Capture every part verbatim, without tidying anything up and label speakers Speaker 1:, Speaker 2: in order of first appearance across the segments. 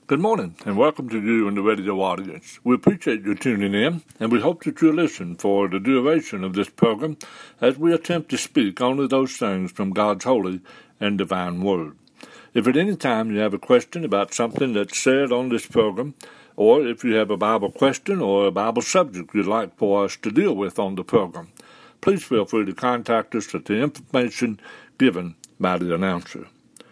Speaker 1: Good morning, and welcome to you and the radio audience. We appreciate you tuning in, and we hope that you'll listen for the duration of this program as we attempt to speak only those things from God's holy and divine word. If at any time you have a question about something that's said on this program, or if you have a Bible question or a Bible subject you'd like for us to deal with on the program, please feel free to contact us at the information given by the announcer.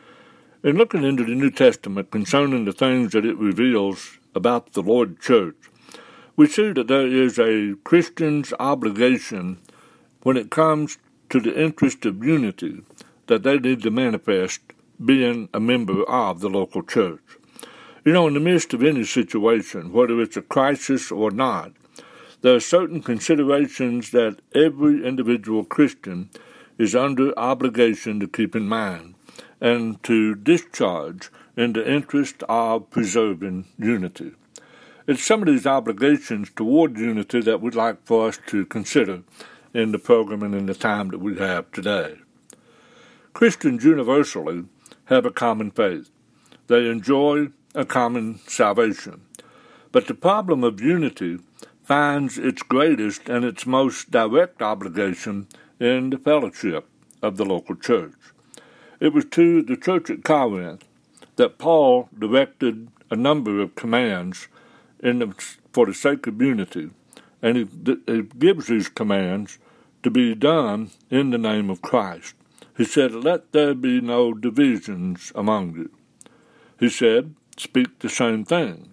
Speaker 1: In looking into the New Testament concerning the things that it reveals about the Lord Church, we see that there is a Christian's obligation when it comes to the interest of unity that they need to manifest being a member of the local church. You know, in the midst of any situation, whether it's a crisis or not, there are certain considerations that every individual Christian is under obligation to keep in mind and to discharge in the interest of preserving unity. It's some of these obligations toward unity that we'd like for us to consider in the program and in the time that we have today. Christians universally have a common faith. They enjoy a common salvation. But the problem of unity finds its greatest and its most direct obligation in the fellowship of the local church. It was to the church at Corinth that Paul directed a number of commands in the, for the sake of unity, and he, he gives these commands to be done in the name of Christ. He said, "Let there be no divisions among you." He said, "Speak the same thing."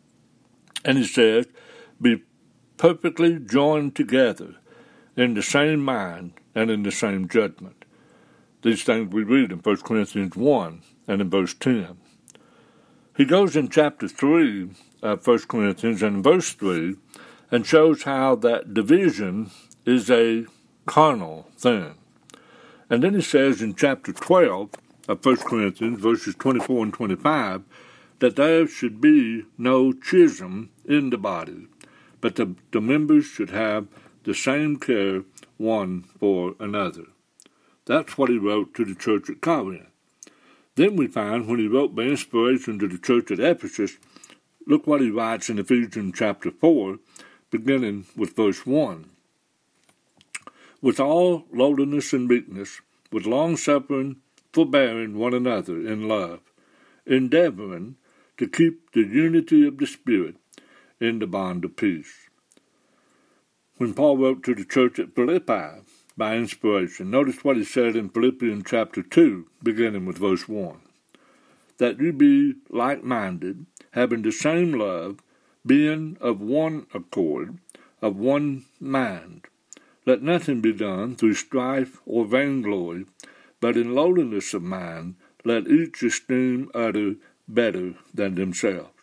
Speaker 1: And he said, "Be perfectly joined together in the same mind and in the same judgment." These things we read in First Corinthians one and in verse ten. He goes in chapter three of First Corinthians and in verse three and shows how that division is a carnal thing. And then he says in chapter twelve of First Corinthians, verses twenty-four and twenty-five, that there should be no schism in the body, but the, the members should have the same care one for another. That's what he wrote to the church at Corinth. Then we find when he wrote by inspiration to the church at Ephesus, look what he writes in Ephesians chapter four, beginning with verse one. "With all lowliness and meekness, with long-suffering, forbearing one another in love, endeavoring to keep the unity of the Spirit in the bond of peace." When Paul wrote to the church at Philippi, by inspiration, notice what he said in Philippians chapter two, beginning with verse one. "That you be like-minded, having the same love, being of one accord, of one mind. Let nothing be done through strife or vainglory, but in lowliness of mind, let each esteem other better than themselves."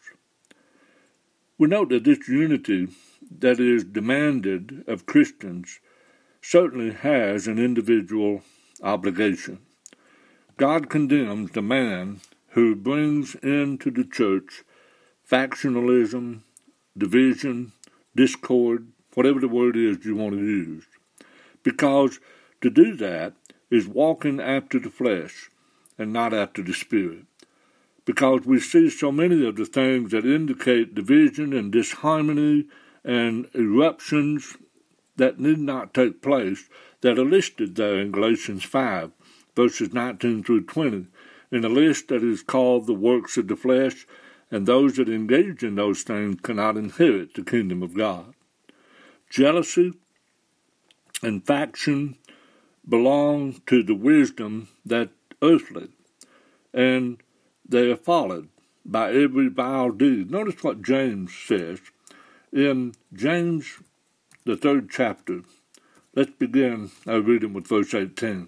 Speaker 1: We note that this unity that is demanded of Christians certainly has an individual obligation. God condemns the man who brings into the church factionalism, division, discord, whatever the word is you want to use, because to do that is walking after the flesh and not after the Spirit. Because we see so many of the things that indicate division and disharmony and eruptions that need not take place, that are listed there in Galatians five, verses nineteen through twenty, in a list that is called the works of the flesh, and those that engage in those things cannot inherit the kingdom of God. Jealousy and faction belong to the wisdom that's earthly, and they are followed by every vile deed. Notice what James says in James the third chapter. Let's begin our reading with verse eighteen.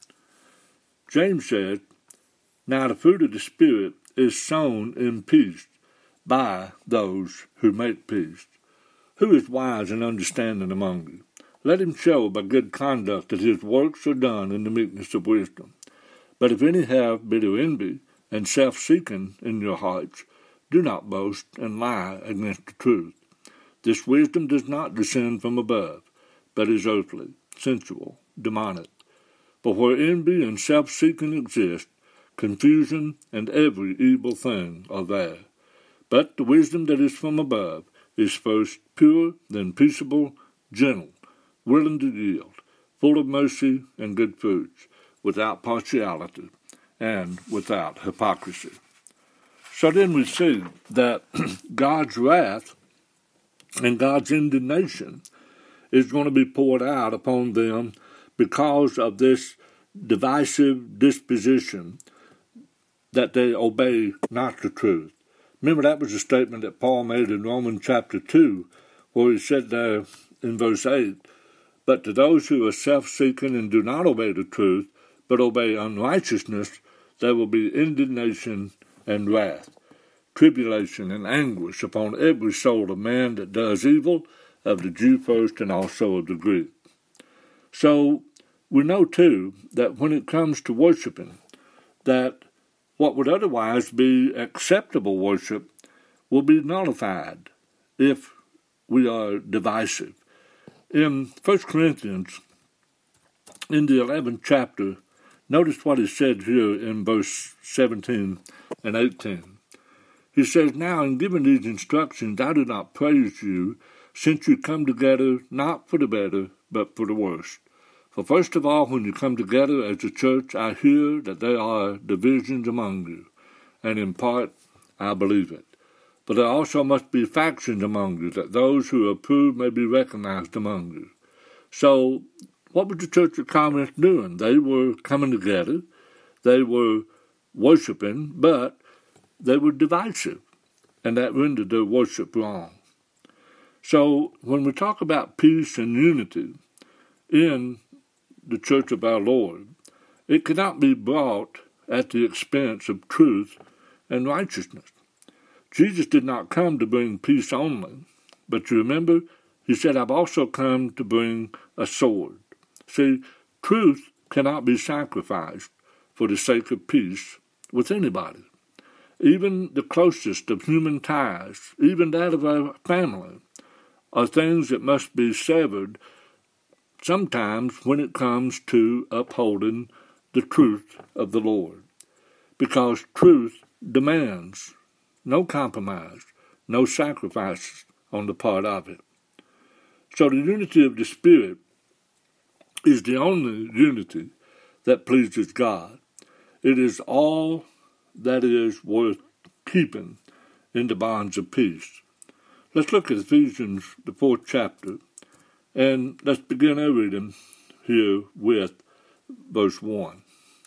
Speaker 1: James said, "Now the fruit of the Spirit is sown in peace by those who make peace. Who is wise and understanding among you? Let him show by good conduct that his works are done in the meekness of wisdom. But if any have bitter envy and self-seeking in your hearts, do not boast and lie against the truth. This wisdom does not descend from above, but is earthly, sensual, demonic. For where envy and self-seeking exist, confusion and every evil thing are there. But the wisdom that is from above is first pure, then peaceable, gentle, willing to yield, full of mercy and good fruits, without partiality and without hypocrisy. So then we see that God's wrath and God's indignation is going to be poured out upon them because of this divisive disposition that they obey not the truth. Remember, that was a statement that Paul made in Romans chapter two, where he said there in verse eight, "But to those who are self-seeking and do not obey the truth, but obey unrighteousness, there will be indignation and wrath, tribulation and anguish upon every soul of man that does evil, of the Jew first and also of the Greek." So we know, too, that when it comes to worshiping, that what would otherwise be acceptable worship will be nullified if we are divisive. In First Corinthians, in the eleventh chapter, notice what is said here in verse seventeen and eighteen. He says, "Now in giving these instructions, I do not praise you, since you come together not for the better, but for the worse. For first of all, when you come together as a church, I hear that there are divisions among you, and in part I believe it. But there also must be factions among you, that those who are approved may be recognized among you." So what was the Church of Corinth doing? They were coming together, they were worshiping, but they were divisive, and that rendered their worship wrong. So when we talk about peace and unity in the Church of our Lord, it cannot be brought at the expense of truth and righteousness. Jesus did not come to bring peace only, but you remember, he said, "I've also come to bring a sword." See, truth cannot be sacrificed for the sake of peace with anybody. Even the closest of human ties, even that of our family, are things that must be severed sometimes when it comes to upholding the truth of the Lord. Because truth demands no compromise, no sacrifices on the part of it. So the unity of the Spirit is the only unity that pleases God. It is all that is worth keeping in the bonds of peace. Let's look at Ephesians, the fourth chapter, and let's begin our reading here with verse one.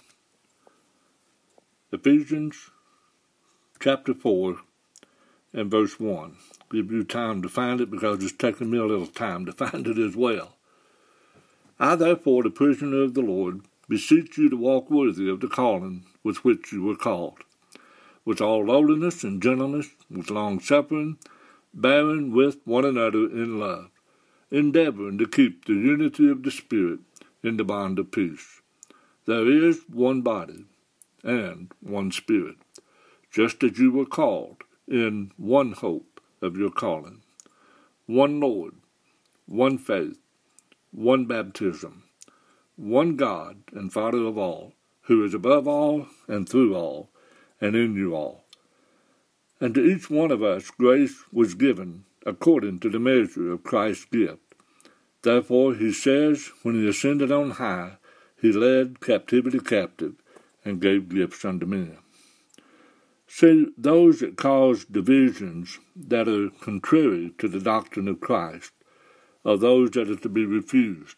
Speaker 1: Ephesians chapter four and verse one. Give you time to find it because it's taken me a little time to find it as well. "I, therefore, the prisoner of the Lord, beseech you to walk worthy of the calling with which you were called, with all lowliness and gentleness, with long-suffering, bearing with one another in love, endeavoring to keep the unity of the Spirit in the bond of peace. There is one body and one Spirit, just as you were called in one hope of your calling, one Lord, one faith, one baptism, one God and Father of all, who is above all and through all and in you all. And to each one of us grace was given according to the measure of Christ's gift. Therefore, he says, when he ascended on high, he led captivity captive and gave gifts unto men. See, those that cause divisions that are contrary to the doctrine of Christ are those that are to be refused.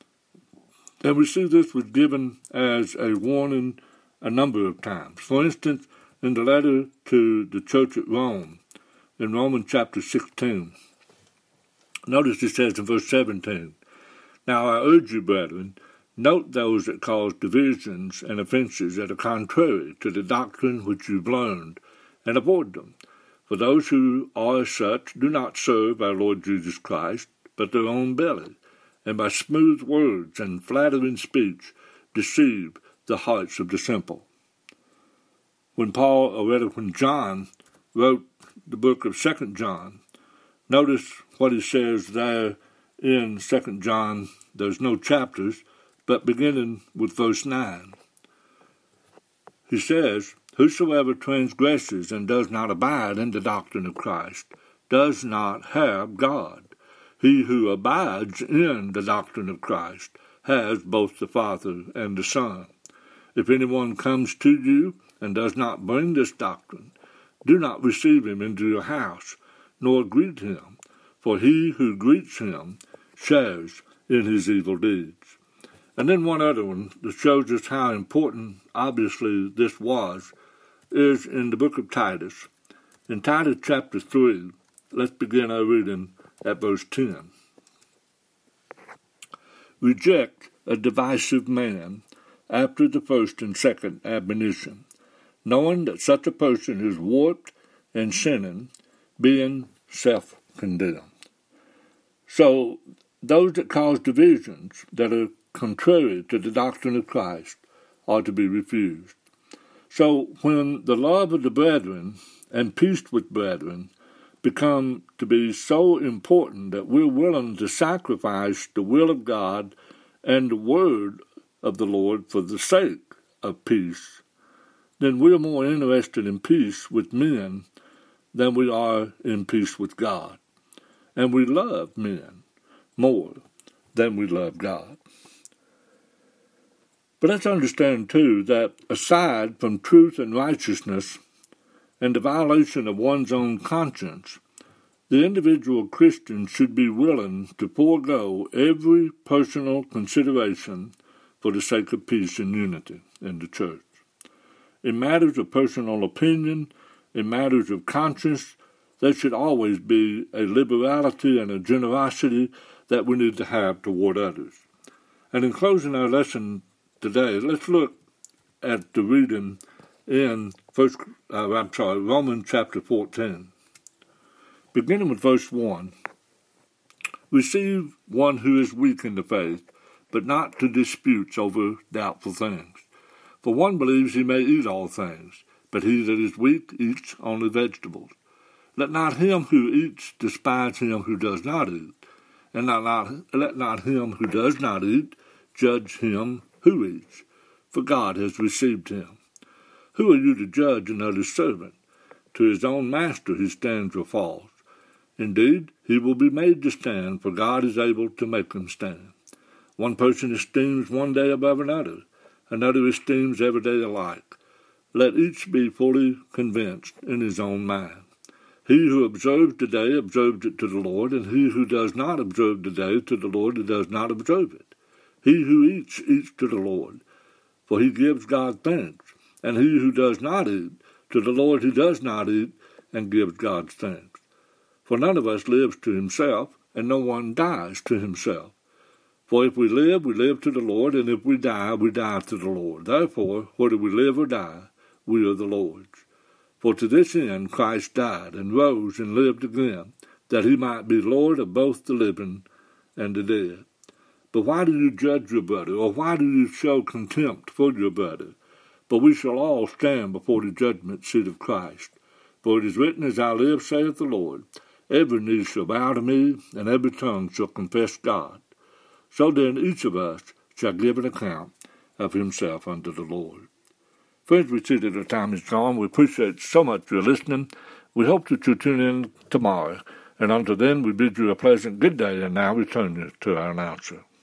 Speaker 1: And we see this was given as a warning a number of times. For instance, in the letter to the church at Rome, in Romans chapter sixteen, notice it says in verse seventeen, "Now I urge you, brethren, note those that cause divisions and offenses that are contrary to the doctrine which you've learned, and avoid them. For those who are such do not serve our Lord Jesus Christ, but their own belly, and by smooth words and flattering speech deceive the hearts of the simple." When Paul, or rather when John, wrote the book of Second John, notice what he says there in Second John. There's no chapters, but beginning with verse nine. He says, Whosoever transgresses and does not abide in the doctrine of Christ does not have God. He who abides in the doctrine of Christ has both the Father and the Son. If anyone comes to you and does not bring this doctrine, do not receive him into your house, nor greet him, for he who greets him shares in his evil deeds. And then one other one that shows us how important, obviously, this was, is in the book of Titus. In Titus chapter three, let's begin our reading at verse ten. Reject a divisive man after the first and second admonition, knowing that such a person is warped and sinning, being self-condemned. So, those that cause divisions that are contrary to the doctrine of Christ are to be refused. So, when the love of the brethren and peace with brethren become to be so important that we're willing to sacrifice the will of God and the word of the Lord for the sake of peace, then we're more interested in peace with men than we are in peace with God. And we love men more than we love God. But let's understand, too, that aside from truth and righteousness and the violation of one's own conscience, the individual Christian should be willing to forego every personal consideration for the sake of peace and unity in the church. In matters of personal opinion, in matters of conscience, there should always be a liberality and a generosity that we need to have toward others. And in closing our lesson today, let's look at the reading in First, uh, I'm sorry, Romans chapter fourteen. Beginning with verse one, receive one who is weak in the faith, but not to disputes over doubtful things. For one believes he may eat all things, but he that is weak eats only vegetables. Let not him who eats despise him who does not eat, and let not, let not him who does not eat judge him who eats, for God has received him. Who are you to judge another's servant? To his own master he stands or falls. Indeed, he will be made to stand, for God is able to make him stand. One person esteems one day above another, another esteems every day alike. Let each be fully convinced in his own mind. He who observes the day observes it to the Lord, and he who does not observe the day to the Lord, he does not observe it. He who eats, eats to the Lord, for he gives God thanks. And he who does not eat, to the Lord he does not eat, and gives God thanks. For none of us lives to himself, and no one dies to himself. For if we live, we live to the Lord, and if we die, we die to the Lord. Therefore, whether we live or die, we are the Lord's. For to this end Christ died, and rose, and lived again, that he might be Lord of both the living and the dead. But why do you judge your brother, or why do you show contempt for your brother? But we shall all stand before the judgment seat of Christ. For it is written, As I live, saith the Lord, every knee shall bow to me, and every tongue shall confess God. So then each of us shall give an account of himself unto the Lord. Friends, we see that the time is gone. We appreciate so much your listening. We hope that you tune in tomorrow. And until then, we bid you a pleasant good day, and now return you to our announcer.